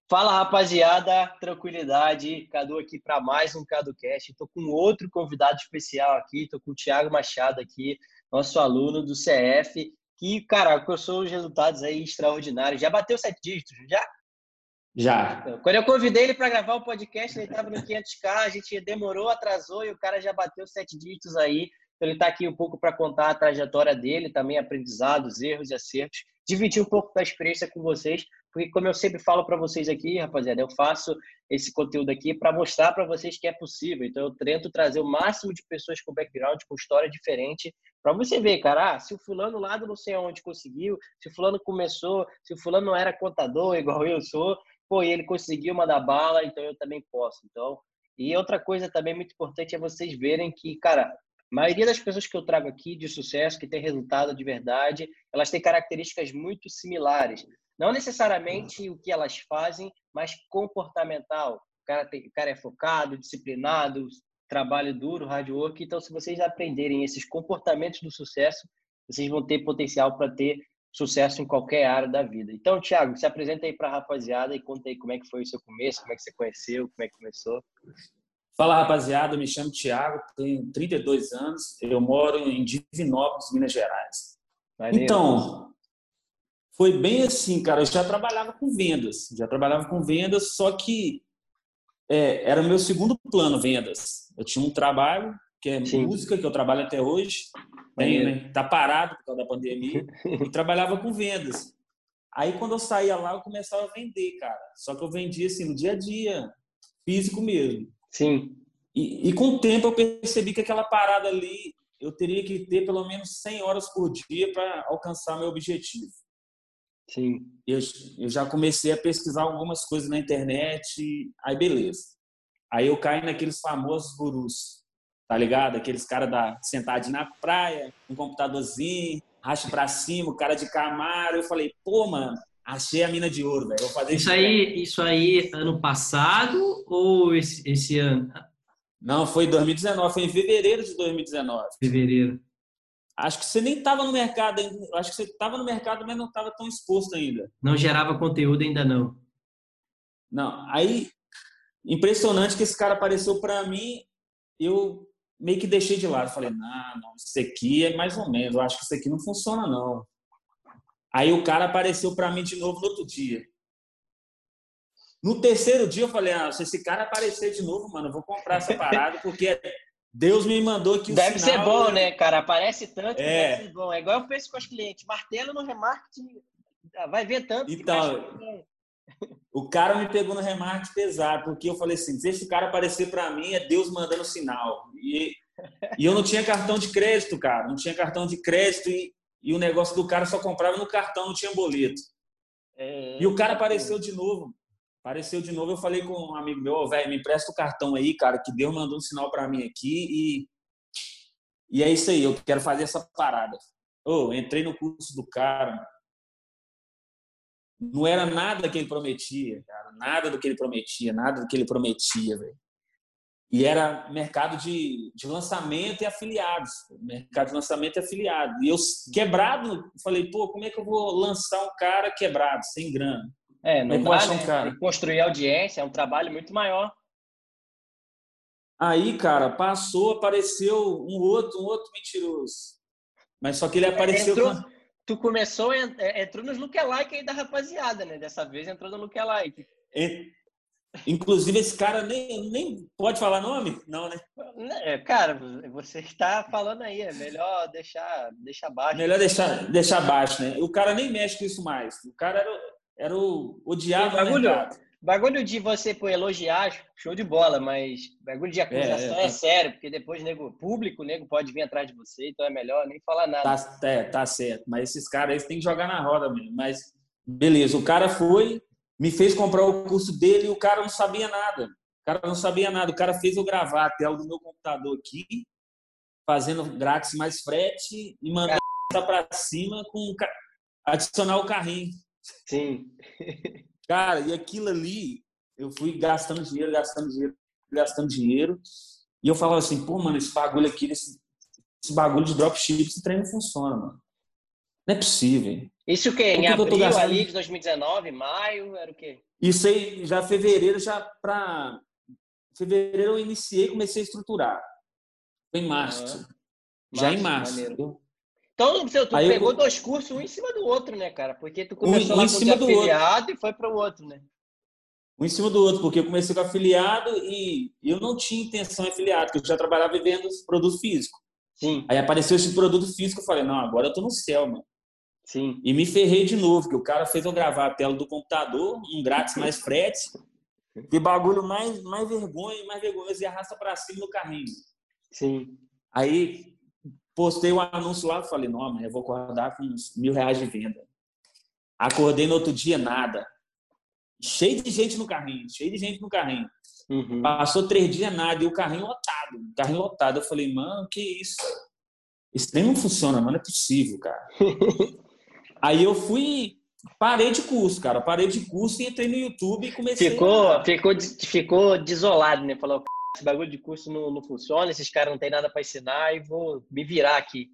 Fala, rapaziada, tranquilidade. Cadu aqui para mais um CaduCast. Estou com outro convidado especial aqui, estou com o Thiago Machado aqui, nosso aluno do CF, que, cara, alcançou os resultados aí extraordinários. Já bateu 7 dígitos, já? Já. Quando eu convidei ele para gravar o podcast, ele estava no 500K, a gente demorou, atrasou e o cara já bateu 7 dígitos aí. Então ele está aqui um pouco para contar a trajetória dele, também aprendizados, erros e acertos, dividir um pouco da experiência com vocês, porque como eu sempre falo para vocês aqui, rapaziada, eu faço esse conteúdo aqui para mostrar para vocês que é possível. Então eu tento trazer o máximo de pessoas com background, com história diferente, para você ver, cara, se o fulano lá do não sei aonde conseguiu, se o fulano começou, se o fulano não era contador igual eu sou, pô, e ele conseguiu mandar bala, então eu também posso. Então, e outra coisa também muito importante é vocês verem que, cara, a maioria das pessoas que eu trago aqui de sucesso, que tem resultado de verdade, elas têm características muito similares. Não necessariamente o que elas fazem, mas comportamental. O cara é focado, disciplinado, trabalho duro, hard work. Então, se vocês aprenderem esses comportamentos do sucesso, vocês vão ter potencial para ter sucesso em qualquer área da vida. Então, Thiago, se apresenta aí para a rapaziada e conta aí como é que foi o seu começo, como é que você conheceu, como é que começou. Fala, rapaziada. Eu me chamo Thiago, tenho 32 anos. Eu moro em Divinópolis, Minas Gerais. Maneiro. Então, foi bem assim, cara. Eu já trabalhava com vendas, só que era o meu segundo plano, vendas. Eu tinha um trabalho, que é Sim. música, que eu trabalho até hoje. Tem, né? Tá parado por causa da pandemia. E trabalhava com vendas. Aí, quando eu saía lá, eu começava a vender, cara. Só que eu vendia, assim, no dia a dia, físico mesmo. Sim. E com o tempo eu percebi que aquela parada ali, eu teria que ter pelo menos 100 horas por dia para alcançar meu objetivo. Sim. Eu já comecei a pesquisar algumas coisas na internet, aí beleza. Aí eu caí naqueles famosos gurus, tá ligado? Aqueles caras sentadinho na praia, um computadorzinho, racha pra cima, o cara de Camaro. Eu falei, pô, mano, achei a mina de ouro, velho. Vou fazer Isso aí, ano passado ou esse ano? Não, foi em 2019, foi em fevereiro de 2019. Fevereiro. Acho que você nem estava no mercado ainda. Acho que você estava no mercado, mas não estava tão exposto ainda. Não gerava conteúdo ainda não. Não, aí impressionante que esse cara apareceu para mim, eu meio que deixei de lado. Falei, não, isso aqui é mais ou menos. Eu acho que isso aqui não funciona não. Aí o cara apareceu para mim de novo no outro dia. No terceiro dia eu falei, se esse cara aparecer de novo, mano, eu vou comprar essa parada porque Deus me mandou aqui o Deve sinal. ser bom, né, cara? Aparece tanto que deve ser bom. É igual eu penso com os clientes. Martelo no remarketing, vai ver tanto então, que o cara me pegou no remarketing pesado, porque eu falei assim, se esse cara aparecer para mim, é Deus mandando sinal. E eu não tinha cartão de crédito, cara. Não tinha cartão de crédito e o negócio do cara só comprava no cartão, não tinha boleto. E o cara apareceu de novo. Eu falei com um amigo meu, velho, me empresta o cartão aí, cara, que Deus mandou um sinal para mim aqui e é isso aí, eu quero fazer essa parada. Entrei no curso do cara, não era nada que ele prometia, cara, nada do que ele prometia, velho. E era mercado de lançamento e afiliados, E eu quebrado, falei, como é que eu vou lançar um cara quebrado, sem grana? não dá, né? Tem que construir audiência, é um trabalho muito maior. Aí, cara, apareceu um outro mentiroso. Mas só que ele apareceu... Tu começou, entrou nos lookalike aí da rapaziada, né? Dessa vez entrou no lookalike. Inclusive, esse cara nem pode falar nome? Não, né? Cara, você está falando aí, é melhor deixar baixo. Melhor deixar baixo, né? O cara nem mexe com isso mais. O cara era o diabo do mercado. Bagulho de você elogiar, show de bola, mas bagulho de acusação é sério, porque depois nego pode vir atrás de você, então é melhor nem falar nada. Tá certo. Mas esses caras aí você tem que jogar na roda mesmo. Mas, beleza, o cara me fez comprar o curso dele e o cara não sabia nada. O cara fez eu gravar a tela do meu computador aqui, fazendo grátis mais frete e mandando para cima com adicionar o carrinho. Sim. Cara, e aquilo ali, eu fui gastando dinheiro. E eu falava assim, mano, esse bagulho aqui, esse bagulho de dropship, esse trem não funciona, mano. Não é possível. Isso o quê? Por Em que que eu tô abril gastando? ali de 2019, maio, era o quê? Isso aí, já fevereiro, já para fevereiro eu iniciei, comecei a estruturar. Foi em Aham. março. Já em Março, março. maneiro. Então, tu Aí pegou eu, dois cursos um em cima do outro, né, cara? Porque tu um, começou um lá em com o de cima do outro. afiliado e foi para o outro, né? Um em cima do outro, porque eu comecei com afiliado e eu não tinha intenção de afiliado, porque eu já trabalhava vendendo produtos físicos. Sim, Aí apareceu esse produto físico, eu falei, não, agora eu tô no céu, mano. sim. E me ferrei de novo, que o cara fez eu gravar a tela do computador, um grátis mais frete, que bagulho mais vergonhoso e arrasta pra cima no carrinho. Sim. Aí postei o anúncio lá, falei, não, mas eu vou acordar com uns R$ 1.000 de venda. Acordei no outro dia, nada. Cheio de gente no carrinho, cheio de gente no carrinho. Uhum. Passou 3 dias, nada, e o carrinho lotado. O carrinho lotado. Eu falei, mano, que isso? Esse trem não funciona, mano, não é possível, cara. Aí eu fui, parei de curso, cara. Parei de curso e entrei no YouTube e comecei Ficou, a. ficou, ficou desolado, né? Falou, esse bagulho de curso não funciona, esses caras não têm nada para ensinar e vou me virar aqui.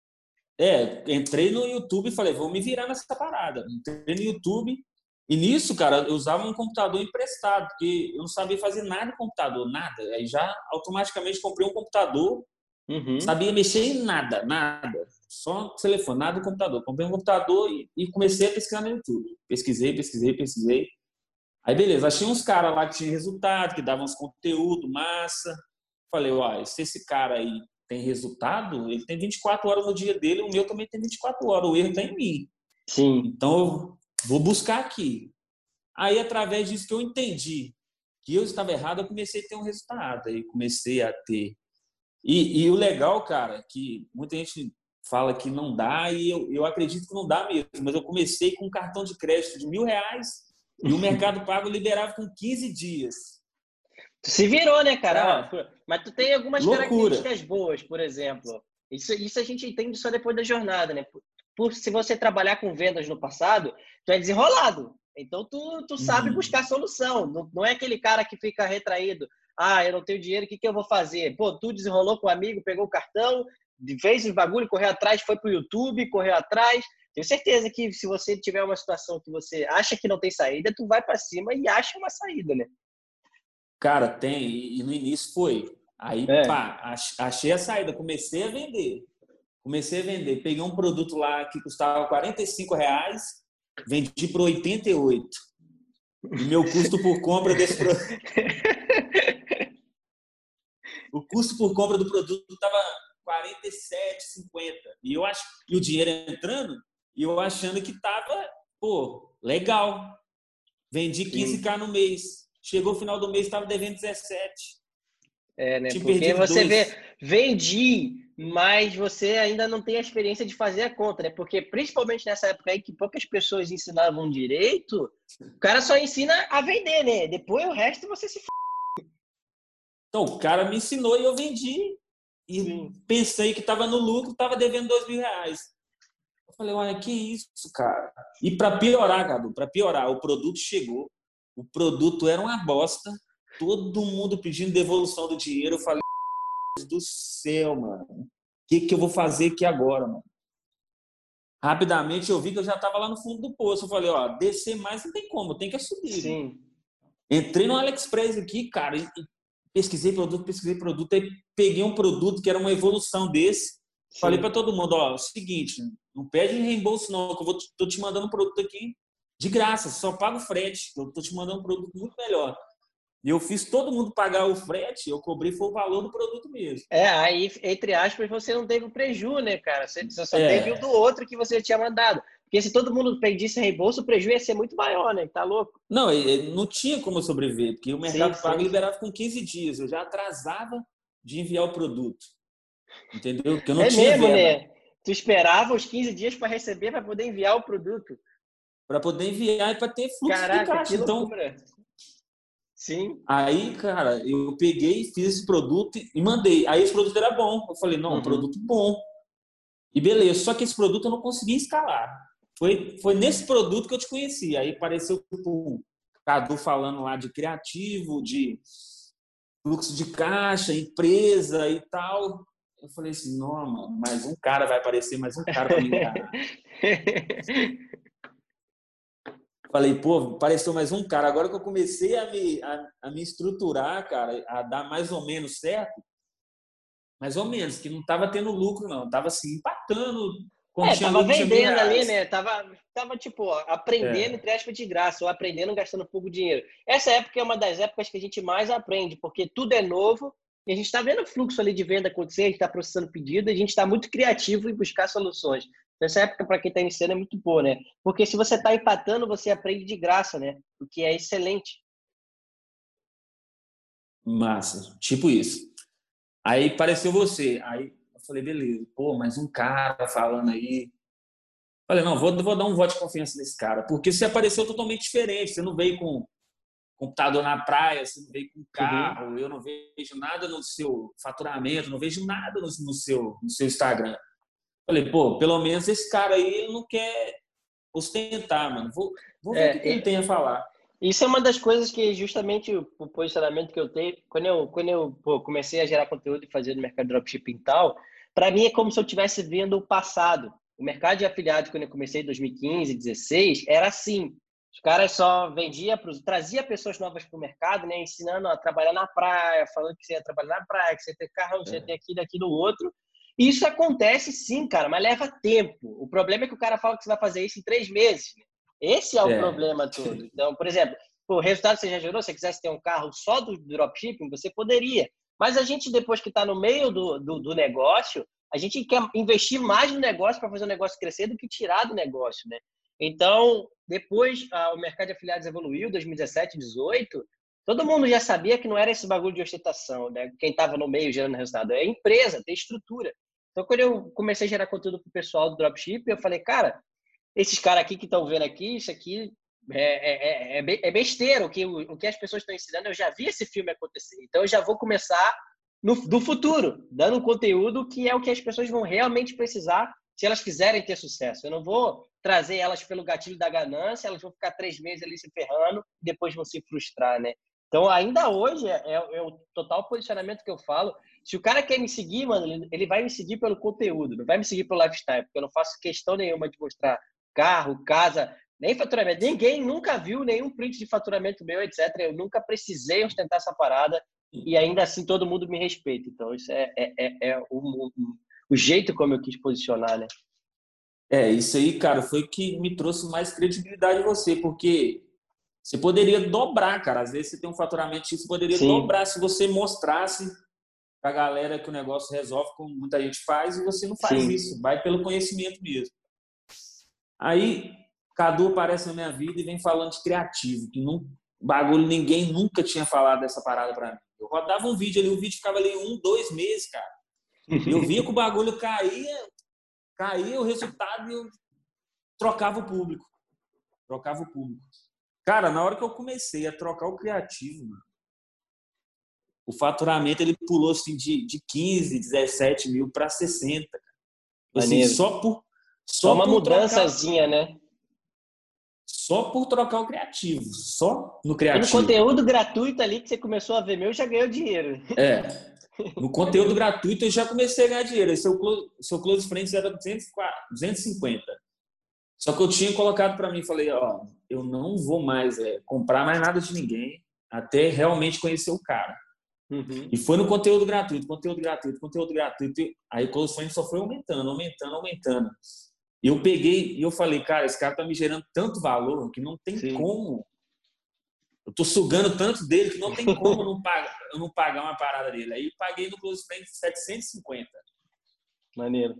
Entrei no YouTube e falei, vou me virar nessa parada. Entrei no YouTube e nisso, cara, eu usava um computador emprestado, porque eu não sabia fazer nada em computador, nada. Aí já automaticamente comprei um computador, Uhum. sabia mexer em nada, nada. Só telefone, nada no computador. Comprei um computador e comecei a pesquisar no YouTube. Pesquisei. Aí, beleza, achei uns caras lá que tinham resultado, que davam uns conteúdo massa. Falei, uai, se esse cara aí tem resultado, ele tem 24 horas no dia dele, o meu também tem 24 horas, o erro está em mim. Sim. Então, eu vou buscar aqui. Aí, através disso que eu entendi que eu estava errado, eu comecei a ter um resultado. Aí, comecei a ter. E o legal, cara, que muita gente fala que não dá, e eu acredito que não dá mesmo, mas eu comecei com um cartão de crédito de R$ 1.000 e o Mercado Pago liberava com 15 dias. Tu se virou, né, cara? Ó, Cara, mas tu tem algumas loucura. características boas, por exemplo. Isso a gente entende só depois da jornada, né? Se você trabalhar com vendas no passado, tu é desenrolado. Então, tu sabe Uhum. buscar solução. Não é aquele cara que fica retraído. Ah, eu não tenho dinheiro, o que eu vou fazer? Pô, tu desenrolou com um amigo, pegou o cartão, fez os bagulho, correu atrás, foi pro YouTube, correu atrás. Tenho certeza que se você tiver uma situação que você acha que não tem saída, tu vai para cima e acha uma saída, né? Cara, tem, e no início foi. Aí, É. pá, achei a saída, comecei a vender. Peguei um produto lá que custava R$ 45, vendi por 88. E meu custo por compra desse produto, o custo por compra do produto estava 47,50. E o dinheiro entrando, e eu achando que tava, pô, legal. Vendi Sim. 15K no mês. Chegou o final do mês, estava devendo 17. É, né? Tinha Porque perdido você vê, 2. vendi, mas você ainda não tem a experiência de fazer a conta, né? Porque principalmente nessa época aí que poucas pessoas ensinavam direito, o cara só ensina a vender, né? Depois o resto você se. Então, o cara me ensinou e eu vendi. E Sim. pensei que estava no lucro, estava devendo R$ 2.000. Eu falei, olha, que isso, cara? E para piorar, Cadu, para piorar, o produto chegou, o produto era uma bosta, todo mundo pedindo devolução do dinheiro. Eu falei, Deus do céu, mano, o que eu vou fazer aqui agora, mano? Rapidamente eu vi que eu já estava lá no fundo do poço. Eu falei, ó, descer mais não tem como, tem que subir, mano. Sim. Entrei no AliExpress aqui, cara, e pesquisei produto, aí peguei um produto que era uma evolução desse. Falei para Sim. todo mundo, ó, é o seguinte, não pede reembolso não, que tô te mandando um produto aqui de graça, só paga o frete. Eu tô te mandando um produto muito melhor. E eu fiz todo mundo pagar o frete, eu cobrei foi o valor do produto mesmo. É, aí, entre aspas, você não teve o preju, né, cara? Você só teve o É, do outro que você tinha mandado. Porque se todo mundo pedisse reembolso, o preju ia ser muito maior, né? Tá louco? não, não tinha como eu sobreviver, porque o Sim, Mercado Pago sim. liberava com 15 dias, eu já atrasava de enviar o produto, entendeu? Porque eu não É tinha mesmo, verba. né? Tu esperava os 15 dias para receber, para poder enviar o produto. Para poder enviar e para ter fluxo de Caraca, que caixa. Então, loucura. Sim. aí, cara, eu peguei, fiz esse produto e mandei. Aí esse produto era bom. Eu falei, não, Uhum. produto bom. E beleza, só que esse produto eu não conseguia escalar. Foi nesse produto que eu te conheci. Aí apareceu o Cadu falando lá de criativo, de fluxo de caixa, empresa e tal. Eu falei assim, não, mano, mais um cara vai aparecer, mais um cara para me enganar. Falei, pô, apareceu mais um cara. Agora que eu comecei a me estruturar, cara, a dar mais ou menos certo, mais ou menos, que não estava tendo lucro, não. Tava assim, empatando. Quando tinha Tava lucro, tinha vendendo ali, R$ 1.000. né? Tava tipo, ó, aprendendo, É, entre aspas, de graça, ou aprendendo gastando pouco dinheiro. Essa época é uma das épocas que a gente mais aprende, porque tudo é novo e a gente está vendo o fluxo ali de venda acontecer, a gente está processando pedido, a gente está muito criativo em buscar soluções. Então, essa época, para quem está iniciando, é muito boa, né? Porque se você está empatando, você aprende de graça, né? O que é excelente. massa. Tipo isso. Aí apareceu você. Aí eu falei, beleza. Pô, mais um cara falando aí. Falei, não, vou dar um voto de confiança nesse cara. Porque você apareceu totalmente diferente. Você não veio com computador na praia, você não veio com Uhum. carro, eu não vejo nada no seu faturamento, não vejo nada no seu Instagram. Falei, pô, pelo menos esse cara aí ele não quer ostentar, mano. Vou ver o que ele É, tem a falar. Isso é uma das coisas que justamente o posicionamento que eu tenho, quando eu comecei a gerar conteúdo e fazer no mercado de dropshipping e tal, para mim é como se eu estivesse vendo o passado. O mercado de afiliados, quando eu comecei em 2015, 2016, era assim. Os caras só trazia pessoas novas para o mercado, né, ensinando a trabalhar na praia, falando que você ia trabalhar na praia, que você ia ter carrão, que você ia ter aquilo, aquilo, outro. E isso acontece sim, cara, mas leva tempo. O problema é que o cara fala que você vai fazer isso em 3 meses. Esse é o É, problema todo. Então, por exemplo, o resultado você já gerou, se você quisesse ter um carro só do dropshipping, você poderia. Mas a gente, depois que está no meio do negócio, a gente quer investir mais no negócio para fazer o negócio crescer do que tirar do negócio, né? Então, depois o mercado de afiliados evoluiu, 2017, 2018, todo mundo já sabia que não era esse bagulho de ostentação, né? Quem estava no meio gerando resultado é a empresa, tem estrutura. Então, quando eu comecei a gerar conteúdo para o pessoal do dropshipping, eu falei, cara, esses caras aqui que estão vendo aqui, isso aqui é besteira. O que as pessoas estão ensinando, eu já vi esse filme acontecer. Então, eu já vou começar do futuro, dando um conteúdo que é o que as pessoas vão realmente precisar se elas quiserem ter sucesso. Eu não vou trazer elas pelo gatilho da ganância, elas vão ficar 3 meses ali se ferrando e depois vão se frustrar, né? Então, ainda hoje, é o total posicionamento que eu falo. Se o cara quer me seguir, mano, ele vai me seguir pelo conteúdo, não vai me seguir pelo lifestyle, porque eu não faço questão nenhuma de mostrar carro, casa, nem faturamento. Ninguém nunca viu nenhum print de faturamento meu, etc. Eu nunca precisei ostentar essa parada e ainda assim todo mundo me respeita. Então, isso é o jeito como eu quis posicionar, né? isso aí, cara, foi o que me trouxe mais credibilidade em você, porque você poderia dobrar, cara. Às vezes você tem um faturamento X, você poderia Sim, dobrar se você mostrasse pra galera que o negócio resolve, como muita gente faz, e você não faz sim. isso, vai pelo conhecimento mesmo. Aí, Cadu aparece na minha vida e vem falando de criativo, que não, bagulho ninguém nunca tinha falado dessa parada pra mim. Eu rodava um vídeo ali, o vídeo ficava ali 1, 2 meses, cara. Eu via que o bagulho caía o resultado e eu trocava o público. Trocava o público. Cara, na hora que eu comecei a trocar o criativo, mano, o faturamento ele pulou assim, de 15, 17 mil para 60. Assim, Maneiro. Só só uma por trocar mudançazinha, né? só por trocar o criativo, só no E no criativo. conteúdo gratuito ali que você começou a ver meu, já ganhou dinheiro. É, no conteúdo gratuito eu já comecei a ganhar dinheiro. Seu Close Friends era 250. Só que eu tinha colocado para mim, falei, ó, eu não vou mais comprar mais nada de ninguém até realmente conhecer o cara. Uhum. E foi no conteúdo gratuito, conteúdo gratuito, conteúdo gratuito. Aí o Close Friends só foi aumentando, aumentando, aumentando. E eu peguei e eu falei, cara, esse cara tá me gerando tanto valor que não tem Sim. como. Eu tô sugando tanto dele que não tem como eu não pagar uma parada dele. Aí paguei no Close Friends 750. Maneiro.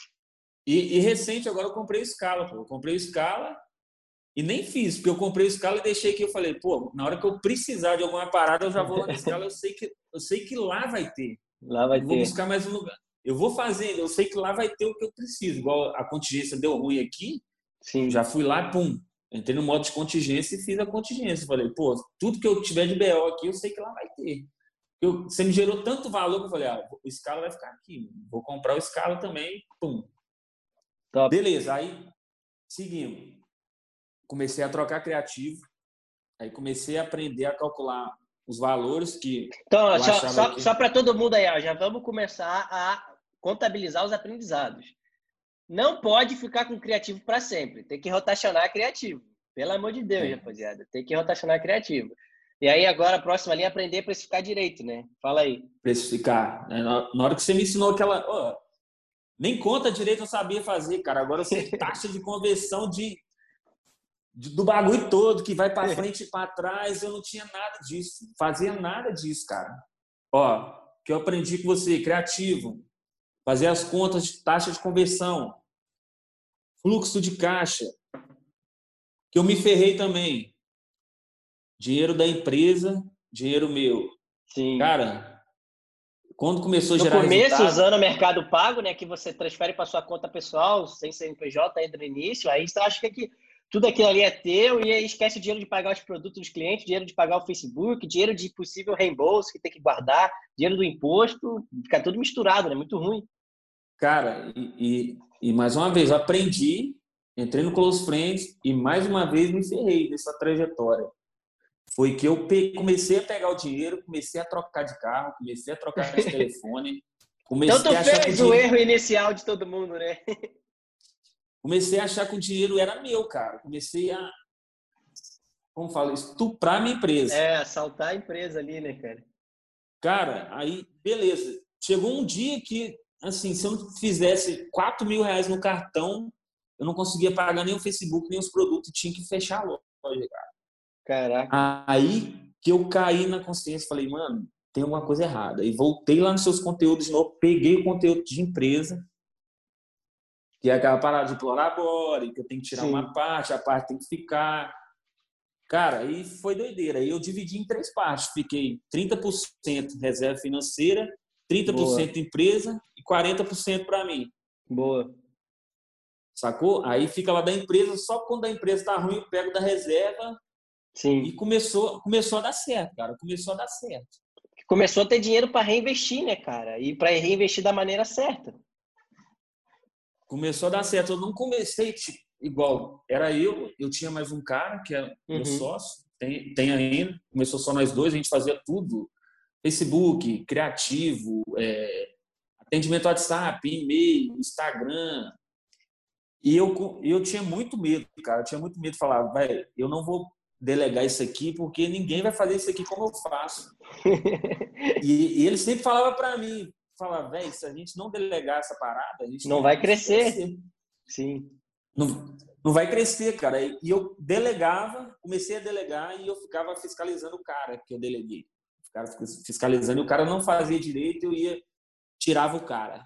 E recente agora eu comprei escala, pô. Eu comprei escala e nem fiz, porque eu comprei escala e deixei que eu falei, pô, na hora que eu precisar de alguma parada, eu já vou lá na escala, eu sei que lá vai ter. Lá Eu vai não vou ter. buscar mais um lugar. Eu vou fazer, eu sei que lá vai ter o que eu preciso. Igual a contingência deu ruim aqui, já Sim. fui lá, pum, entrei no modo de contingência e fiz a contingência. Falei, pô, tudo que eu tiver de BO aqui, eu sei que lá vai ter. Você me gerou tanto valor que eu falei, o escala vai ficar aqui. Vou comprar o escala também, pum. Top. Beleza, aí seguimos. Comecei a trocar criativo, aí comecei a aprender a calcular os valores que Então, ó, eu só, achava só, que... só para todo mundo aí, ó, já vamos começar a contabilizar os aprendizados. Não pode ficar com criativo para sempre. Tem que rotacionar criativo. Pelo amor de Deus, rapaziada. Tem que rotacionar criativo. E aí, agora, a próxima linha é aprender a precificar direito, né? Fala aí. Precificar. Na hora que você me ensinou aquela... Oh, nem conta direito eu sabia fazer, cara. Agora eu sei taxa de conversão do bagulho todo, que vai para frente e para trás. Eu não tinha nada disso. Fazia nada disso, cara. Ó, que eu aprendi com você, criativo. Fazer as contas de taxa de conversão. Fluxo de caixa. Que eu me ferrei também. Dinheiro da empresa, dinheiro meu. Sim. Cara, quando começou a gerar no começo, resultado... usando o Mercado Pago, né, que você transfere para sua conta pessoal, sem CNPJ, ainda no início, aí você acha que tudo aquilo ali é teu e aí esquece o dinheiro de pagar os produtos dos clientes, dinheiro de pagar o Facebook, dinheiro de possível reembolso que tem que guardar, dinheiro do imposto, fica tudo misturado, né? Muito ruim. Cara, e mais uma vez, aprendi, entrei no Close Friends e mais uma vez me ferrei nessa trajetória. Foi que eu comecei a pegar o dinheiro, comecei a trocar de carro, comecei a trocar de telefone. Então tu fez o erro inicial de todo mundo, né? Comecei a achar que o dinheiro era meu, cara. Comecei a, como fala, estuprar a minha empresa. Assaltar a empresa ali, né, cara? Cara, aí, beleza. Chegou um dia que, assim, se eu não fizesse R$4.000 no cartão, eu não conseguia pagar nem o Facebook, nem os produtos. Tinha que fechar a loja, cara. Caraca. Aí que eu caí na consciência, falei, mano, tem alguma coisa errada. E voltei lá nos seus conteúdos de novo, peguei o conteúdo de empresa, que é aquela parada de Plorabore, que eu tenho que tirar uma parte, a parte tem que ficar. Cara, aí foi doideira. Aí eu dividi em 3 partes. Fiquei 30% reserva financeira, 30% empresa e 40% para mim. Boa. Sacou? Aí fica lá da empresa, só quando a empresa tá ruim eu pego da reserva. Sim. E começou a dar certo, cara. Começou a dar certo. Começou a ter dinheiro para reinvestir, né, cara? E para reinvestir da maneira certa. Começou a dar certo. Eu não comecei igual. Era eu tinha mais um cara que é meu sócio, tem ainda. Começou só nós dois, a gente fazia tudo. Facebook, criativo, atendimento WhatsApp, e-mail, Instagram. E eu tinha muito medo, cara. Eu tinha muito medo de falar, velho, eu não vou delegar isso aqui porque ninguém vai fazer isso aqui como eu faço. e ele sempre falava para mim, falava, velho, se a gente não delegar essa parada, a gente não vai crescer. Sim. Não vai crescer, cara. E eu delegava, comecei a delegar e eu ficava fiscalizando o cara que eu deleguei. Ficava fiscalizando e o cara não fazia direito, eu ia, tirava o cara.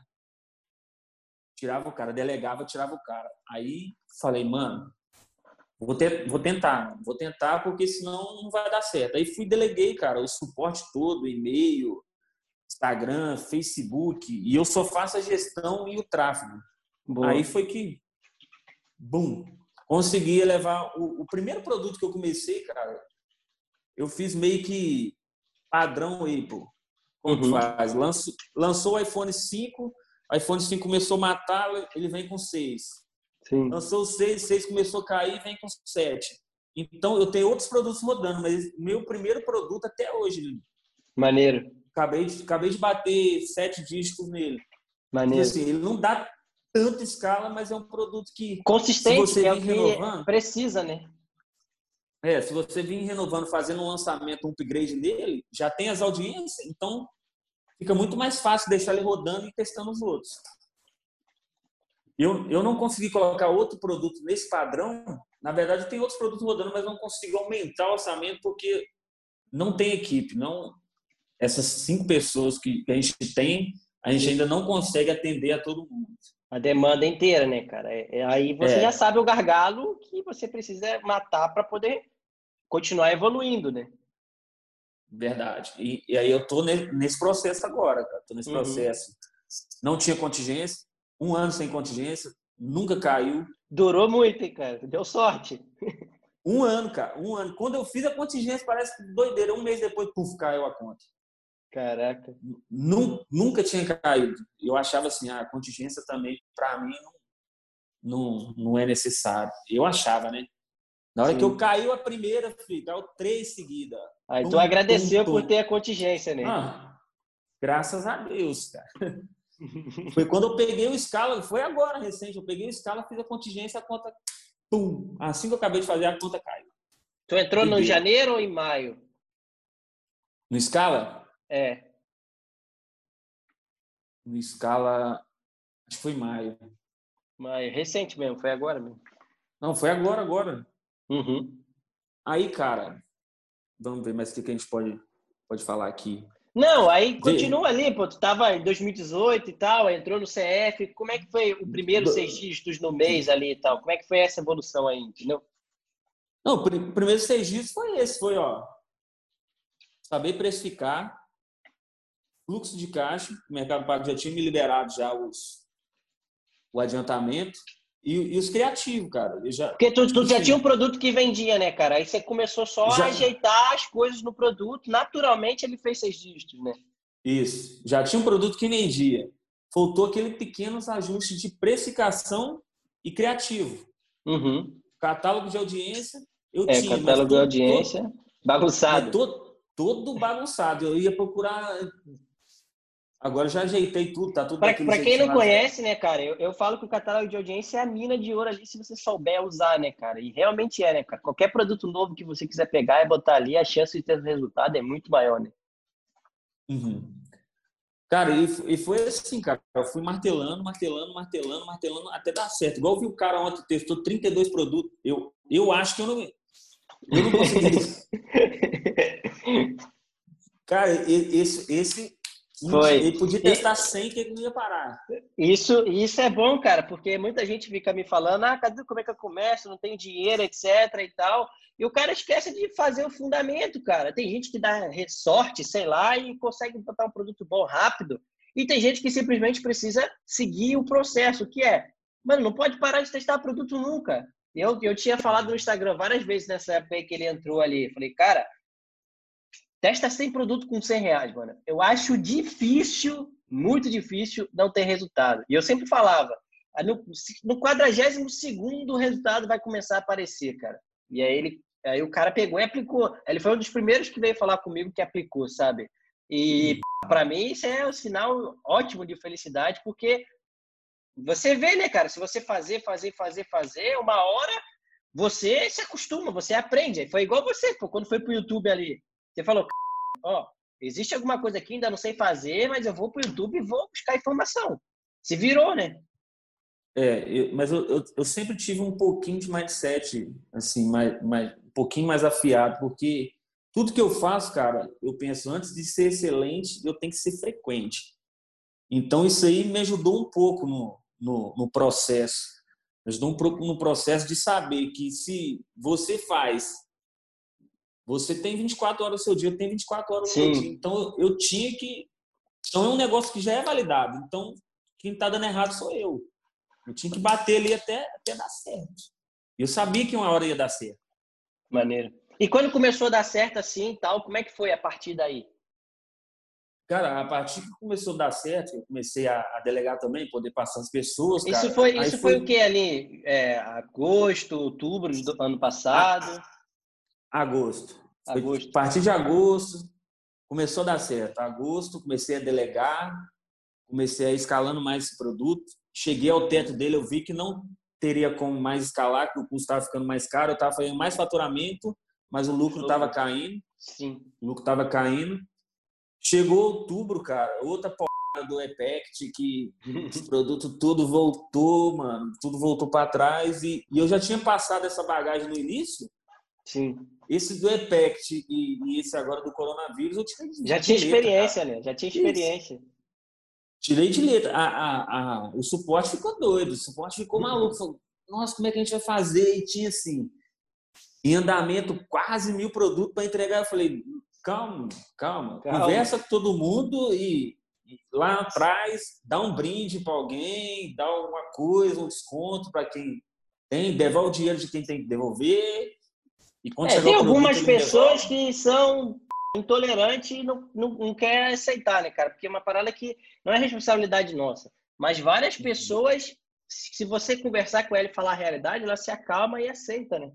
Delegava, tirava o cara. Aí falei, mano, vou tentar porque senão não vai dar certo. Aí deleguei, cara, o suporte todo, e-mail, Instagram, Facebook, e eu só faço a gestão e o tráfego. Boa. Aí foi que, bum, consegui levar o primeiro produto que eu comecei, cara, eu fiz meio que padrão Apple. Como faz? Lançou o iPhone 5, o iPhone 5 começou a matar, ele vem com 6. Sim. Lançou o 6 começou a cair, vem com 7. Então, eu tenho outros produtos rodando, mas meu primeiro produto até hoje. Maneiro. Acabei de bater 7 dígitos nele. Maneiro. Assim, ele não dá tanta escala, mas é um produto que... consistente, se você é vir o que renovando, precisa, né? Se você vir renovando, fazendo um lançamento, um upgrade nele, já tem as audiências, então fica muito mais fácil deixar ele rodando e testando os outros. Eu não consegui colocar outro produto nesse padrão. Na verdade, tem outros produtos rodando, mas não consigo aumentar o orçamento porque não tem equipe. Não, essas 5 pessoas que a gente tem, a gente ainda não consegue atender a todo mundo. A demanda inteira, né, cara? Aí você já sabe o gargalo que você precisa matar para poder continuar evoluindo, né? Verdade. E aí eu tô nesse processo agora, cara. Tô nesse processo. Não tinha contingência, 1 ano sem contingência, nunca caiu. Durou muito, hein, cara? Deu sorte. 1 ano, cara. 1 ano. Quando eu fiz a contingência, parece doideira. 1 mês depois, puf, caiu a conta. Caraca. Nunca tinha caído. Eu achava assim, a contingência também, para mim, não é necessário. Eu achava, né? Na hora que eu caiu a primeira, filho, caiu 3 seguidas. Aí tu agradeceu por ter a contingência, né? Graças a Deus, cara. Foi quando eu peguei o escala, foi agora, recente, eu peguei o escala, fiz a contingência, a conta pum, assim que eu acabei de fazer, a conta caiu. Tu entrou no janeiro ou em maio? No Scala? É. No Scala, acho que foi maio. Maio, recente mesmo, foi agora mesmo. Não, foi agora. Uhum. Aí, cara, vamos ver mais o que a gente pode falar aqui. Não, aí continua ali, pô. Tu tava em 2018 e tal, aí entrou no CF. Como é que foi o primeiro 6 dígitos no mês ali e tal? Como é que foi essa evolução aí, entendeu? Não, o primeiro 6 dígitos foi, ó, saber precificar, fluxo de caixa, o Mercado Pago já tinha me liberado já o adiantamento e os criativos, cara. Porque tu Tipo já assim, tinha um produto que vendia, né, cara? Aí você começou só a ajeitar as coisas no produto. Naturalmente ele fez 6 dígitos, né? Isso. Já tinha um produto que vendia. Faltou aquele pequenos ajustes de precificação e criativo. Uhum. Catálogo de audiência eu tinha, mas catálogo de audiência bagunçado. todo bagunçado. Eu ia procurar. Agora já ajeitei tudo, tá tudo daquele Para jeito quem que não nós é. conhece, né, cara, eu falo que o catálogo de audiência é a mina de ouro ali se você souber usar, né, cara? E realmente é, né, cara? Qualquer produto novo que você quiser pegar e botar ali, a chance de ter resultado é muito maior, né? Uhum. Cara, e foi assim, cara. Eu fui martelando, até dar certo. Igual eu vi o cara ontem testou 32 produtos. Eu acho que eu não conseguiria. Cara, esse Foi. ele podia testar 100 que ele não ia parar. Isso é bom, cara, porque muita gente fica me falando, cadê, como é que eu começo? Não tenho dinheiro, etc e tal. E o cara esquece de fazer o fundamento, cara. Tem gente que dá ressorte, sei lá, e consegue botar um produto bom rápido. E tem gente que simplesmente precisa seguir o processo, que é, mano, não pode parar de testar produto nunca. Eu tinha falado no Instagram várias vezes nessa época aí que ele entrou ali. Falei, cara, testa 100 produtos com R$ 100, mano. Eu acho difícil, muito difícil, não ter resultado. E eu sempre falava, no 42º o resultado vai começar a aparecer, cara. E aí o cara pegou e aplicou. Ele foi um dos primeiros que veio falar comigo que aplicou, sabe? E para mim isso é um sinal ótimo de felicidade, porque você vê, né, cara? Se você fazer, uma hora você se acostuma, você aprende. Foi igual você, pô, quando foi pro YouTube ali. Você falou, ó, existe alguma coisa aqui, ainda não sei fazer, mas eu vou pro YouTube e vou buscar informação. Se virou, né? Mas eu sempre tive um pouquinho de mindset, assim, um pouquinho mais afiado, porque tudo que eu faço, cara, eu penso, antes de ser excelente, eu tenho que ser frequente. Então, isso aí me ajudou um pouco no processo. Me ajudou um pouco no processo de saber que se você faz, você tem 24 horas do seu dia, eu tenho 24 horas do meu dia. Sim. Então, eu tinha que... Então, é um negócio que já é validado. Então, quem está dando errado sou eu. Eu tinha que bater ali até dar certo. Eu sabia que uma hora ia dar certo. Maneiro. E quando começou a dar certo assim e tal, como é que foi a partir daí? Cara, a partir que começou a dar certo, eu comecei a delegar também, poder passar as pessoas, Isso cara. foi, Aí isso foi o que ali? Agosto, outubro do ano passado? Agosto. Foi a Agosto. partir de agosto, começou a dar certo. Agosto, comecei a delegar, comecei a escalando mais esse produto. Cheguei ao teto dele, eu vi que não teria como mais escalar, que o custo estava ficando mais caro, eu estava fazendo mais faturamento, mas o lucro estava caindo. Sim. O lucro estava caindo. Chegou outubro, cara, outra porra do EPECT, que esse produto tudo voltou, mano, tudo voltou para trás. E eu já tinha passado essa bagagem no início. Sim. Esse do EPECT e esse agora do coronavírus, eu tirei de Já tinha letra, experiência, cara. né? Já tinha Isso. experiência. Tirei de letra. O suporte ficou doido, o suporte ficou maluco. Falou, nossa, como é que a gente vai fazer? E tinha assim, em andamento, quase 1.000 produtos para entregar. Eu falei, calma. Conversa com todo mundo e lá atrás dá um brinde para alguém, dá uma coisa, um desconto para quem tem, devolve o dinheiro de quem tem que devolver. E quando chegar Tem o produto, algumas ele me pessoas devolve. que são intolerantes e não quer aceitar, né, cara? Porque é uma parada que não é responsabilidade nossa. Mas várias pessoas, se você conversar com ela e falar a realidade, ela se acalma e aceita, né?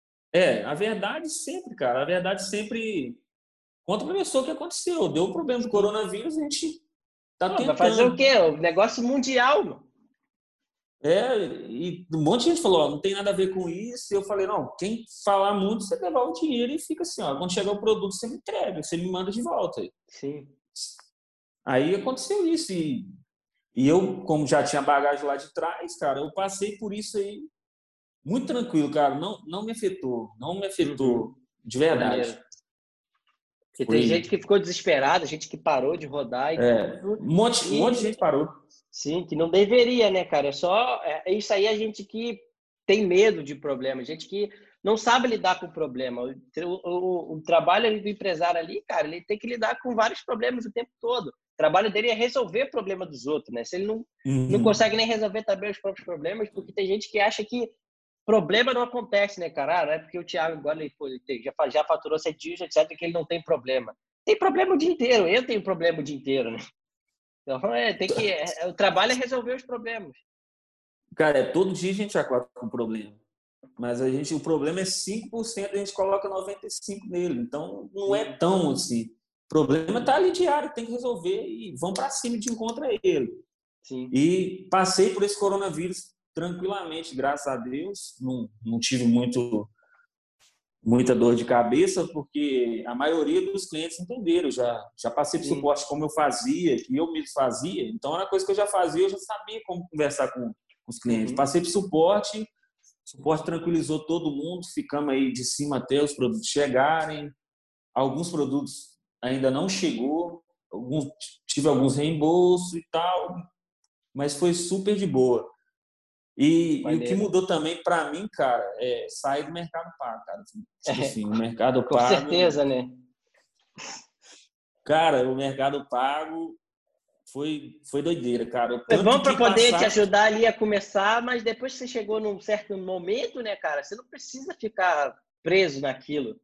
A verdade sempre, cara. A verdade sempre conta pra pessoa o que aconteceu. Deu um problema do coronavírus, a gente tá Vai fazer o tentando. quê? O negócio mundial, mano. E um monte de gente falou, ó, não tem nada a ver com isso. E eu falei, não, quem falar muito, você devolve o dinheiro e fica assim, ó, quando chegar o produto, você me entrega, você me manda de volta. Sim. Aí aconteceu isso. E eu, como já tinha bagagem lá de trás, cara, eu passei por isso aí muito tranquilo, cara. Não me afetou. Não me afetou de verdade. Maneiro. Porque tem gente que ficou desesperada, gente que parou de rodar e tudo. Um monte de gente parou. Sim, que não deveria, né, cara? Isso aí, a gente que tem medo de problema, gente que não sabe lidar com o problema. O trabalho ali do empresário ali, cara, ele tem que lidar com vários problemas o tempo todo. O trabalho dele é resolver o problema dos outros, né? Se ele não consegue nem resolver também os próprios problemas, porque tem gente que acha que problema não acontece, né, cara? Não é porque o Thiago agora ele já faturou 7 dias, etc., que ele não tem problema. Tem problema o dia inteiro. Eu tenho problema o dia inteiro, né? Então, o trabalho é resolver os problemas. Cara, todo dia a gente acorda com problema. Mas o problema é 5%, a gente coloca 95% nele. Então, não é tão assim. O problema está ali diário, tem que resolver e vão para cima de encontro a ele. Sim. E passei por esse coronavírus tranquilamente, graças a Deus. Não tive muita dor de cabeça, porque a maioria dos clientes entenderam. Já passei por suporte como eu fazia, que eu mesmo fazia. Então, era uma coisa que eu já fazia, eu já sabia como conversar com os clientes. Passei por suporte, o suporte tranquilizou todo mundo, ficamos aí de cima até os produtos chegarem. Alguns produtos ainda não chegou, tive alguns reembolsos e tal, mas foi super de boa. E o que mudou também para mim, cara, é sair do Mercado Pago, cara. Tipo assim, o Mercado Pago... Com certeza, né? Cara, o Mercado Pago foi doideira, cara. Foi bom para poder te ajudar ali a começar, mas depois que você chegou num certo momento, né, cara, você não precisa ficar preso naquilo.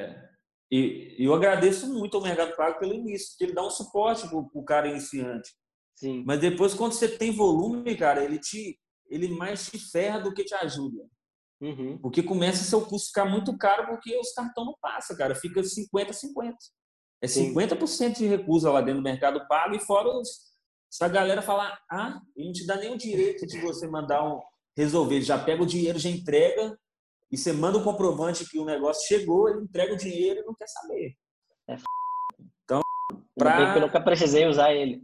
E eu agradeço muito ao Mercado Pago pelo início, porque ele dá um suporte pro cara iniciante. Sim. Mas depois, quando você tem volume, cara, ele mais te ferra do que te ajuda. Porque começa seu custo ficar muito caro porque os cartões não passam, cara. Fica 50-50. É 50% de recusa lá dentro do Mercado Pago e fora se a galera falar, ele não te dá nem o direito de você mandar resolver. Ele já pega o dinheiro, já entrega e você manda o comprovante que o negócio chegou, ele entrega o dinheiro e não quer saber. Então, bem que eu nunca precisei usar ele.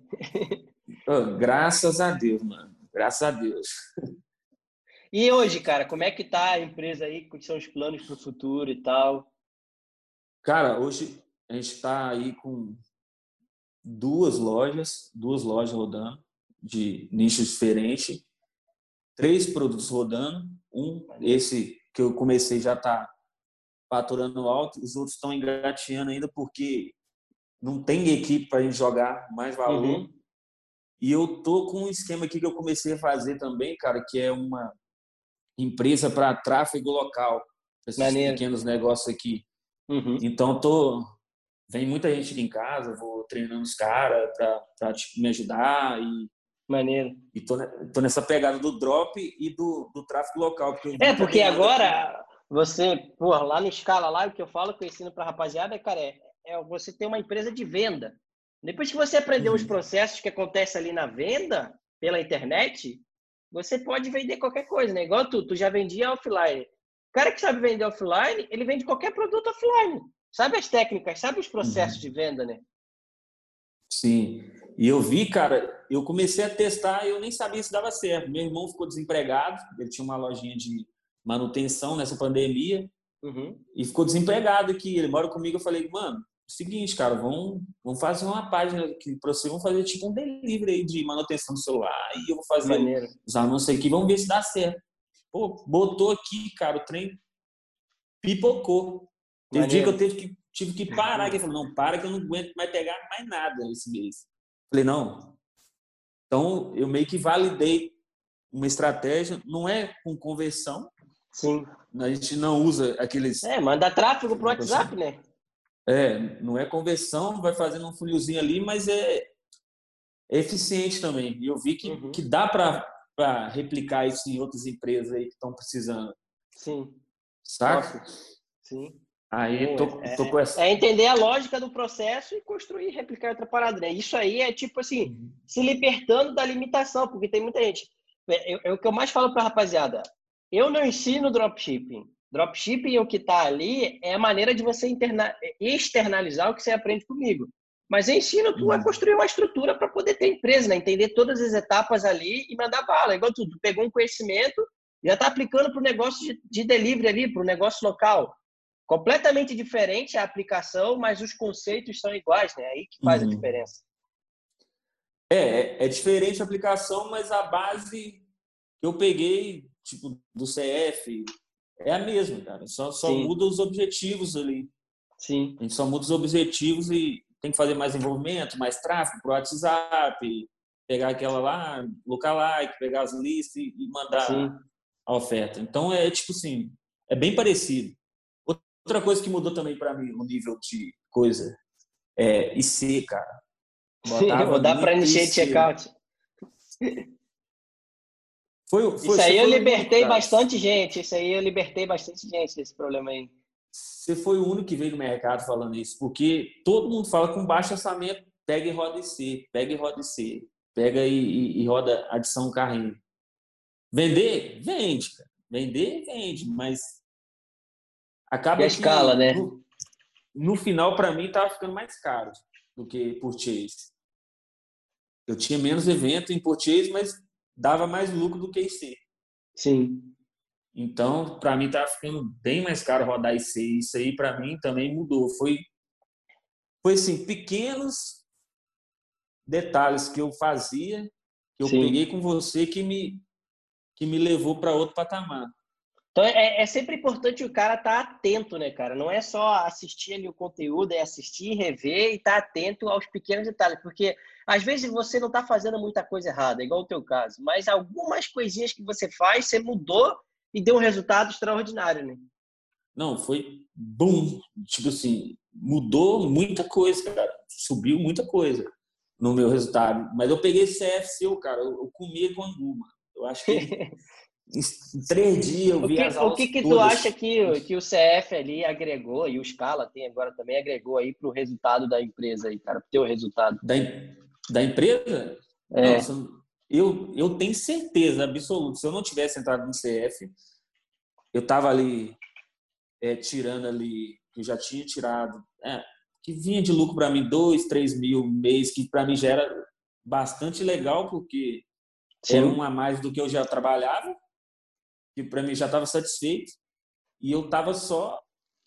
Graças a Deus, mano. Graças a Deus. E hoje, cara, como é que tá a empresa aí? Quais são os planos para o futuro e tal? Cara, hoje a gente está aí com duas lojas rodando de nichos diferentes, 3 produtos rodando. Esse que eu comecei já está faturando alto, os outros estão engateando ainda porque não tem equipe para a gente jogar mais valor. E eu tô com um esquema aqui que eu comecei a fazer também, cara, que é uma empresa para tráfego local, esses pequenos negócios aqui. Então, vem muita gente aqui em casa, vou treinando os caras para tipo, me ajudar e tô nessa pegada do drop e do tráfego local. Porque agora você, lá no Scala, lá, o que eu falo, que eu ensino para a rapaziada, cara, é você ter uma empresa de venda. Depois que você aprender os processos que acontecem ali na venda, pela internet, você pode vender qualquer coisa, né? Igual tu já vendia offline. O cara que sabe vender offline, ele vende qualquer produto offline. Sabe as técnicas, sabe os processos de venda, né? Sim. E eu vi, cara, eu comecei a testar e eu nem sabia se dava certo. Meu irmão ficou desempregado, ele tinha uma lojinha de manutenção nessa pandemia e ficou desempregado aqui. Ele mora comigo, eu falei, mano, seguinte, cara, vamos fazer uma página aqui para você, vamos fazer tipo um delivery aí de manutenção do celular e eu vou fazer os anúncios aqui, vamos ver se dá certo. Pô, botou aqui, cara, o trem pipocou. Teve dia que eu tive que parar, que ele falou, não, para que eu não aguento mais pegar mais nada esse mês. Falei, não. Então, eu meio que validei uma estratégia, não é com conversão. Sim. A gente não usa aqueles... manda tráfego pro WhatsApp, né? Não é conversão, vai fazendo um funilzinho ali, mas é eficiente também. E eu vi que dá para replicar isso em outras empresas aí que estão precisando. Sim. Saca? Sim. Aí tô com essa... É entender a lógica do processo e construir e replicar outra parada, né? Isso aí é tipo assim, se libertando da limitação, porque tem muita gente. É o que eu mais falo para a rapaziada. Eu não ensino dropshipping. Dropshipping, o que está ali é a maneira de você externalizar o que você aprende comigo. Mas eu ensino tu a construir uma estrutura para poder ter empresa, né? Entender todas as etapas ali e mandar bala. Igual tu pegou um conhecimento, já está aplicando para o negócio de delivery ali, para o negócio local. Completamente diferente a aplicação, mas os conceitos são iguais, né? Aí que faz a Uhum. diferença. É diferente a aplicação, mas a base que eu peguei, tipo, do CF, é a mesma, cara. Só Sim, muda os objetivos ali. sim, A gente só muda os objetivos e tem que fazer mais envolvimento, mais tráfego pro WhatsApp, pegar aquela lá, lookalike, pegar as listas e mandar sim. a oferta. Então, é tipo assim, é bem parecido. Outra coisa que mudou também para mim, o nível de coisa, é IC, cara. Sim, Botava rodar para muito encher de IC. checkout. Você Isso aí eu foi o único, libertei cara. bastante gente. Isso aí eu libertei bastante gente desse problema aí. Você foi o único que veio no mercado falando isso, porque todo mundo fala com baixo orçamento, pega e roda IC, pega e roda IC, pega e roda adição carrinho. Vender? Vende, cara. Vender, vende, mas E a acaba escala, que né? no final, para mim, estava ficando mais caro do que purchase. Eu tinha menos evento em purchase, mas dava mais lucro do que IC. Sim, Então, para mim, estava ficando bem mais caro rodar IC. Isso aí, para mim, também mudou. Foi assim, pequenos detalhes que eu fazia, que eu peguei sim. com você, que me levou para outro patamar. Então é sempre importante o cara estar atento, né, cara? Não é só assistir ali o conteúdo, é assistir, rever e estar atento aos pequenos detalhes. Porque às vezes você não está fazendo muita coisa errada, igual o teu caso, mas algumas coisinhas que você faz, você mudou e deu um resultado extraordinário, né? Não, foi boom. Tipo assim, mudou muita coisa, cara. Subiu muita coisa no meu resultado. Mas eu peguei esse CFC, cara. Eu comia com angu, mano. Eu acho que em 3 dias eu vi as O aulas que tu acha todas que o CF ali agregou, e o Scala tem agora também, agregou aí para o resultado da empresa aí, cara, pro teu resultado? da, da empresa. É, Nossa, eu tenho certeza absoluta. Se eu não tivesse entrado no CF, eu tava ali tirando ali, que eu já tinha tirado, que vinha de lucro para mim 2, 3 mil mês, que para mim já era bastante legal, porque era um sim. a mais do que eu já trabalhava, que para mim já estava satisfeito, e eu estava só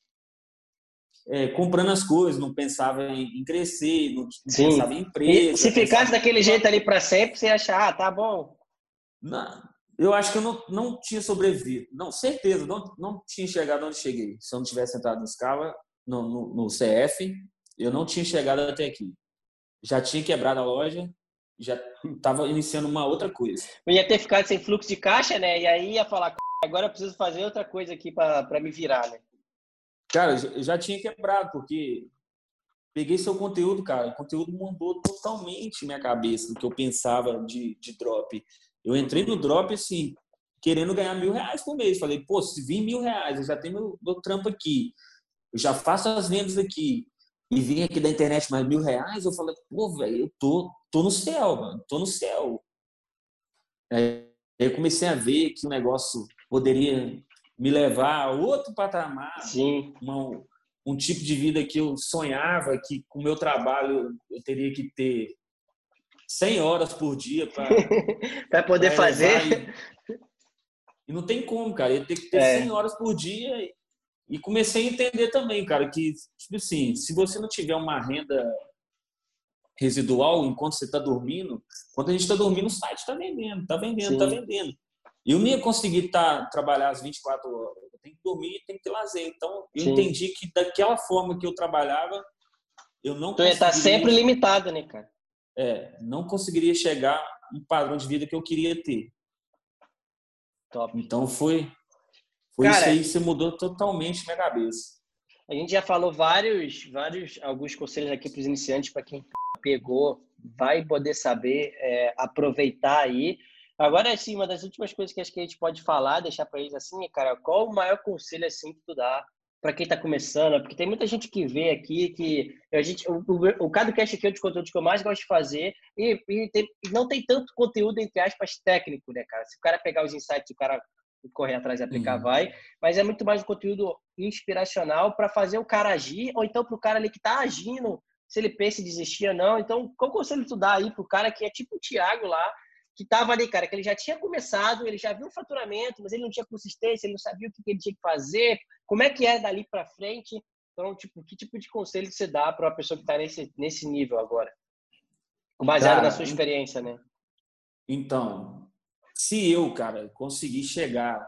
comprando as coisas, não pensava em crescer, não pensava em Sim. E se empresa, ficasse pensava em daquele jeito ali para sempre, você ia achar, ah, tá bom. não, eu acho que eu não tinha sobrevivido. Não, certeza, não tinha chegado onde cheguei. Se eu não tivesse entrado no Scala, no CF, eu não tinha chegado até aqui. Já tinha quebrado a loja, já estava iniciando uma outra coisa. Eu ia ter ficado sem fluxo de caixa, né? E aí ia falar, agora eu preciso fazer outra coisa aqui para me virar, né? Cara, eu já tinha quebrado, porque peguei seu conteúdo, cara. O conteúdo mudou totalmente minha cabeça do que eu pensava de drop. Eu entrei no Uhum. drop, assim, querendo ganhar R$ 1.000 por mês. Falei, pô, se vir R$ 1.000, eu já tenho meu trampo aqui. Eu já faço as vendas aqui. E vim aqui da internet mais R$ 1.000. Eu falei, pô, velho, eu tô no céu, mano. Tô no céu. Aí eu comecei a ver que o negócio poderia me levar a outro patamar, Sim. um tipo de vida que eu sonhava, que com o meu trabalho eu teria que ter 100 horas por dia Para poder para fazer. elevar. E não tem como, cara. Eu ia ter que ter 100 É, horas por dia. E comecei a entender também, cara, que, tipo assim, se você não tiver uma renda residual enquanto você está dormindo, quando a gente está dormindo, o site está vendendo, está vendendo, está sim, vendendo. Eu não ia conseguir trabalhar as 24 horas. Eu tenho que dormir, tenho que ter lazer. Então, eu sim. entendi que daquela forma que eu trabalhava, eu Tu ia estar sempre limitado, né, cara? não conseguiria chegar no padrão de vida que eu queria ter. Top. Então, foi isso Cara, aí que você mudou totalmente minha cabeça. a gente já falou alguns conselhos aqui para os iniciantes, para quem pegou, vai poder saber aproveitar aí. Agora, assim, uma das últimas coisas que acho que a gente pode falar, deixar para eles assim, cara, qual o maior conselho assim que tu dá para quem está começando, porque tem muita gente que vê aqui que o CadoCast aqui é um dos conteúdos que eu mais gosto de fazer e não tem tanto conteúdo, entre aspas, técnico, né, cara? Se o cara pegar os insights, o cara correr atrás e aplicar, vai, mas é muito mais um conteúdo inspiracional para fazer o cara agir, ou então para o cara ali que está agindo, se ele pensa em desistir ou não. Então, qual conselho tu dá aí pro cara que é tipo o Thiago lá, que tava ali, cara, que ele já tinha começado, ele já viu o faturamento, mas ele não tinha consistência, ele não sabia o que ele tinha que fazer, como é que é dali para frente? Então, tipo, que tipo de conselho você dá para uma pessoa que está nesse nível agora? Baseado na sua experiência, né? Então, se eu, cara, conseguir chegar,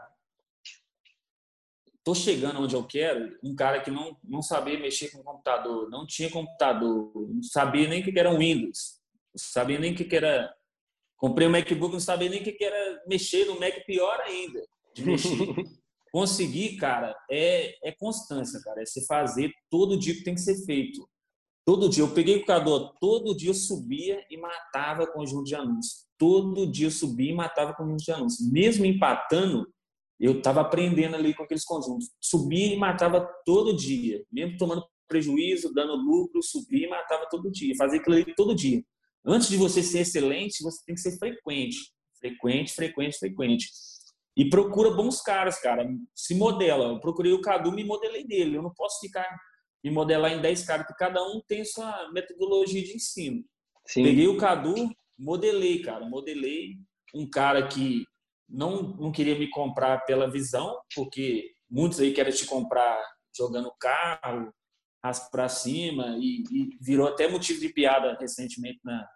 tô chegando onde eu quero, um cara que não sabia mexer com computador, não tinha computador, não sabia nem o que era um Windows, não sabia nem o que era. Comprei um MacBook, não sabia nem o que era mexer no Mac, pior ainda de mexer. Conseguir, cara, é constância, cara. É você fazer todo dia que tem que ser feito. Todo dia. Eu peguei o computador, todo dia eu subia e matava conjunto de anúncios. Todo dia eu subia e matava conjunto de anúncios. Mesmo empatando, eu estava aprendendo ali com aqueles conjuntos. Subia e matava todo dia. Mesmo tomando prejuízo, dando lucro, subia e matava todo dia. Fazia aquilo ali todo dia. Antes de você ser excelente, você tem que ser frequente. Frequente. E procura bons caras, cara. Se modela. Eu procurei o Cadu, me modelei dele. Eu não posso ficar me modelar em 10 caras, porque cada um tem sua metodologia de ensino. Sim. Peguei o Cadu, modelei, cara. Modelei um cara que não queria me comprar pela visão, porque muitos aí querem te comprar jogando carro, raspa para cima, e virou até motivo de piada recentemente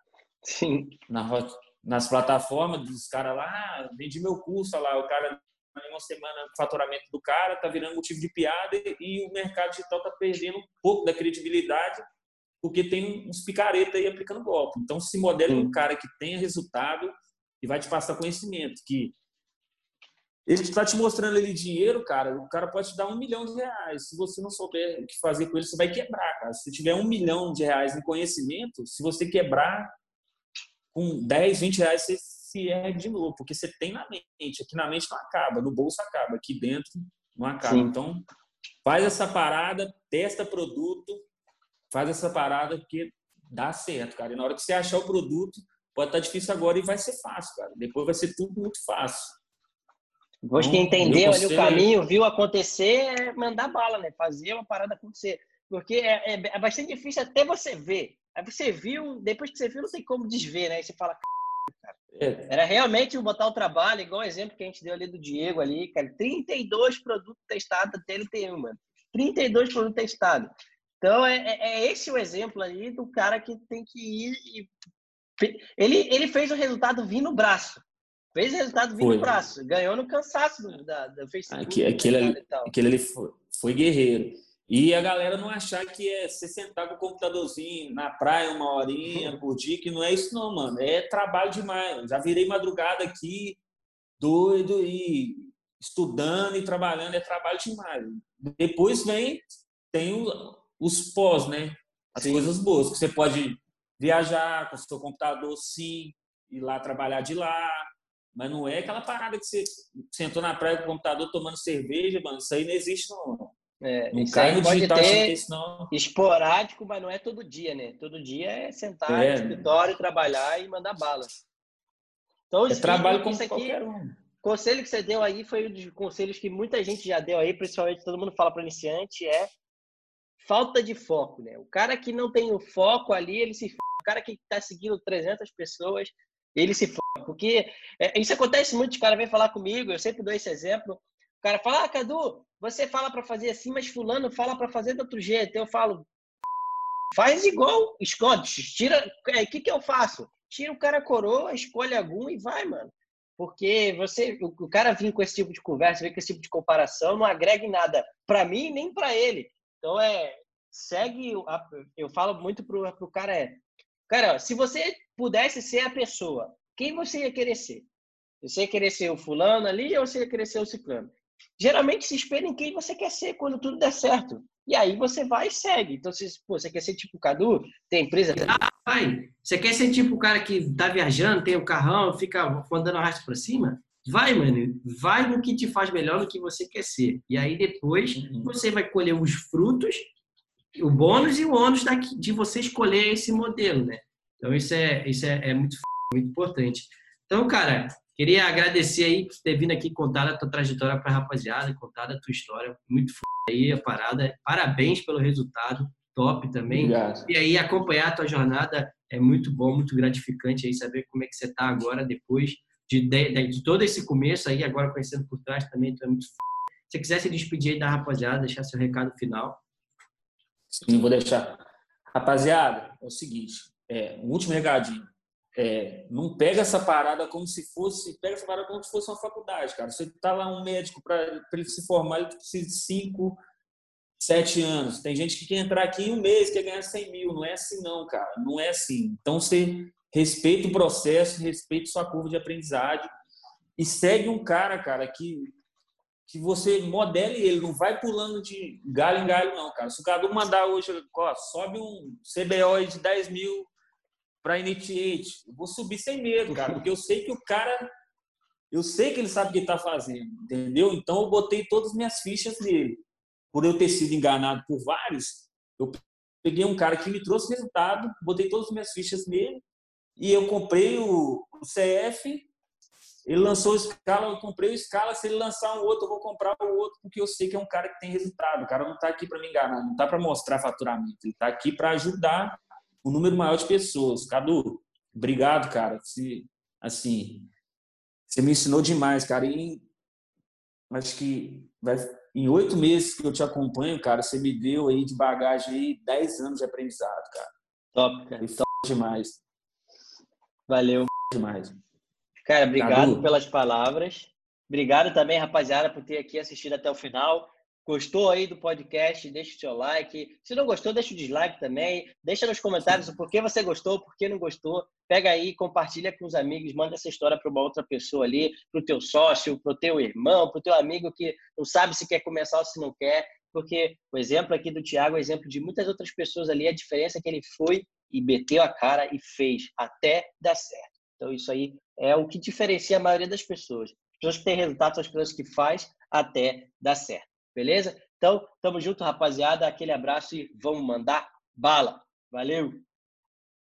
nas plataformas dos caras lá. Vendi meu curso lá, o cara, em uma semana, o faturamento do cara tá virando motivo de piada, e o mercado digital tá perdendo um pouco da credibilidade, porque tem uns picareta aí aplicando golpe. Então, se modela um cara que tenha resultado e vai te passar conhecimento, que ele está te mostrando ali dinheiro, cara. O cara pode te dar R$1 milhão. Se você não souber o que fazer com ele, você vai quebrar, cara. Se tiver R$1 milhão em conhecimento, se você quebrar com 10, R$20, você se ergue de novo, porque você tem na mente. Aqui na mente não acaba, no bolso acaba, aqui dentro não acaba. Sim. Então, faz essa parada, testa produto, faz essa parada, porque dá certo, cara. E na hora que você achar o produto, pode estar difícil agora e vai ser fácil, cara. Depois vai ser tudo muito fácil. Depois que entendeu ali o caminho, viu acontecer, é mandar bala, né? Fazer uma parada acontecer. Porque é bastante difícil até você ver. Aí você viu, depois que você viu, não tem como desver, né? Aí você fala, cara. Era realmente botar o trabalho, igual o exemplo que a gente deu ali do Diego ali, cara. 32 produtos testados até ele ter, mano. 32 produtos testados. Então, é esse o exemplo aí do cara que tem que ir e... Ele fez o resultado vir no braço. Fez o resultado vir no braço. Ganhou no cansaço do Facebook. Aquele ali foi guerreiro. E a galera não achar que é você sentar com o computadorzinho na praia 1 horinha por dia, que não é isso não, mano. É trabalho demais. Já virei madrugada aqui, doido, e estudando e trabalhando, é trabalho demais. Depois tem os pós, né? As coisas boas, que você pode viajar com o seu computador, sim, ir lá trabalhar de lá. Mas não é aquela parada que você sentou na praia com o computador tomando cerveja, mano. Isso aí não existe, não. Não cai no digital achando que é isso, não. Esporádico, mas não é todo dia, né? Todo dia é sentar no escritório, trabalhar e mandar bala. Então, trabalho como qualquer um. Conselho que você deu aí foi um dos conselhos que muita gente já deu aí, principalmente todo mundo fala para iniciante, é falta de foco, né? O cara que não tem o foco ali, ele se... O cara que está seguindo 300 pessoas, ele se foca. Porque isso acontece muito, os caras vêm falar comigo, eu sempre dou esse exemplo. O cara fala, Cadu, você fala para fazer assim, mas fulano fala para fazer de outro jeito. Eu falo, faz igual, escolhe, tira, o que eu faço? Tira o cara coroa, escolhe algum e vai, mano. Porque o cara vir com esse tipo de conversa, vir com esse tipo de comparação, não agrega em nada para mim nem para ele. Então, eu falo muito pro cara, cara, se você pudesse ser a pessoa, quem você ia querer ser? Você ia querer ser o fulano ali ou você ia querer ser o ciclano? Geralmente se espera em quem você quer ser quando tudo der certo. E aí você vai e segue. Então, você quer ser tipo o Cadu? Tem empresa? Vai. Você quer ser tipo o cara que tá viajando, tem o carrão, fica andando arrasto pra cima? vai, mano, vai no que te faz melhor, no que você quer ser. E aí depois você vai colher os frutos, o bônus e o ônus de você escolher esse modelo, né? Então isso é muito importante. Então, cara, queria agradecer aí por ter vindo aqui contar a tua trajetória para a rapaziada, contar a tua história. Muito aí a parada. Parabéns pelo resultado, top também. Obrigado. E aí acompanhar a tua jornada é muito bom, muito gratificante aí saber como é que você está agora depois de todo esse começo aí, agora conhecendo por trás também, tu é muito. Se você quiser se despedir aí da rapaziada, deixar seu recado final. Sim, vou deixar. Rapaziada, é o seguinte, um último recadinho. Não pega essa parada como se fosse uma faculdade, cara. Você tá lá um médico para ele se formar, ele precisa de 5, 7 anos. Tem gente que quer entrar aqui em um mês, quer ganhar 100 mil. Não é assim não, cara. Não é assim. Então você respeita o processo, respeita sua curva de aprendizagem e segue um cara, que você modele ele, não vai pulando de galho em galho não, cara. Se o Cadu mandar hoje, sobe um CBO de 10 mil para Initiate, eu vou subir sem medo, cara, porque eu sei que ele sabe o que está fazendo, entendeu? Então eu botei todas as minhas fichas nele. Por eu ter sido enganado por vários, eu peguei um cara que me trouxe resultado, botei todas as minhas fichas nele e eu comprei o CF. Ele lançou o Scala, eu comprei o Scala. Se ele lançar um outro, eu vou comprar o outro, porque eu sei que é um cara que tem resultado. O cara não está aqui para me enganar, não está para mostrar faturamento. Ele está aqui para ajudar um número maior de pessoas. Cadu, obrigado, cara. Você me ensinou demais, cara. E acho que em 8 meses que eu te acompanho, cara, você me deu aí de bagagem aí 10 anos de aprendizado, cara. Top, cara. Top demais. Valeu. Demais. Cara, obrigado pelas palavras. Obrigado também, rapaziada, por ter aqui assistido até o final. Gostou aí do podcast? Deixa o seu like. Se não gostou, deixa o dislike também. Deixa nos comentários o porquê você gostou, por que não gostou. Pega aí, compartilha com os amigos, manda essa história para uma outra pessoa ali, para o teu sócio, para o teu irmão, para o teu amigo que não sabe se quer começar ou se não quer. Porque o exemplo aqui do Thiago é o exemplo de muitas outras pessoas ali. A diferença é que ele foi e meteu a cara e fez até dar certo. Então, isso aí é o que diferencia a maioria das pessoas. As pessoas que têm resultado são as pessoas que faz até dar certo. Beleza? Então, tamo junto, rapaziada. Aquele abraço e vamos mandar bala. Valeu!